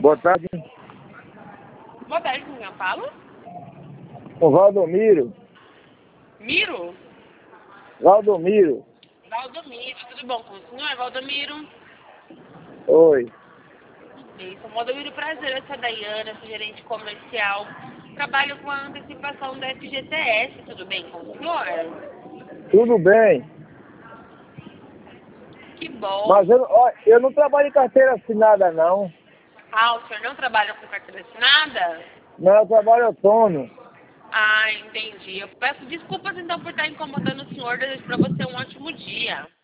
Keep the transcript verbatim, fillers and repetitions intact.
Boa tarde, Boa tarde, com quem eu falo? com Valdomiro. Miro? Valdomiro. Valdomiro, tudo bom com o senhor, Valdomiro? Oi. Isso, Valdomiro, prazer, eu sou a Daiana, sou gerente comercial. Trabalho com a antecipação da F G T S, tudo bem com o senhor? Tudo bem. Que bom. Mas eu, ó, eu não trabalho em carteira assinada, não. Ah, o senhor não trabalha com carteira assinada? Não, eu trabalho autônomo. Ah, entendi. Eu peço desculpas então por estar incomodando o senhor, desejo para você um ótimo dia.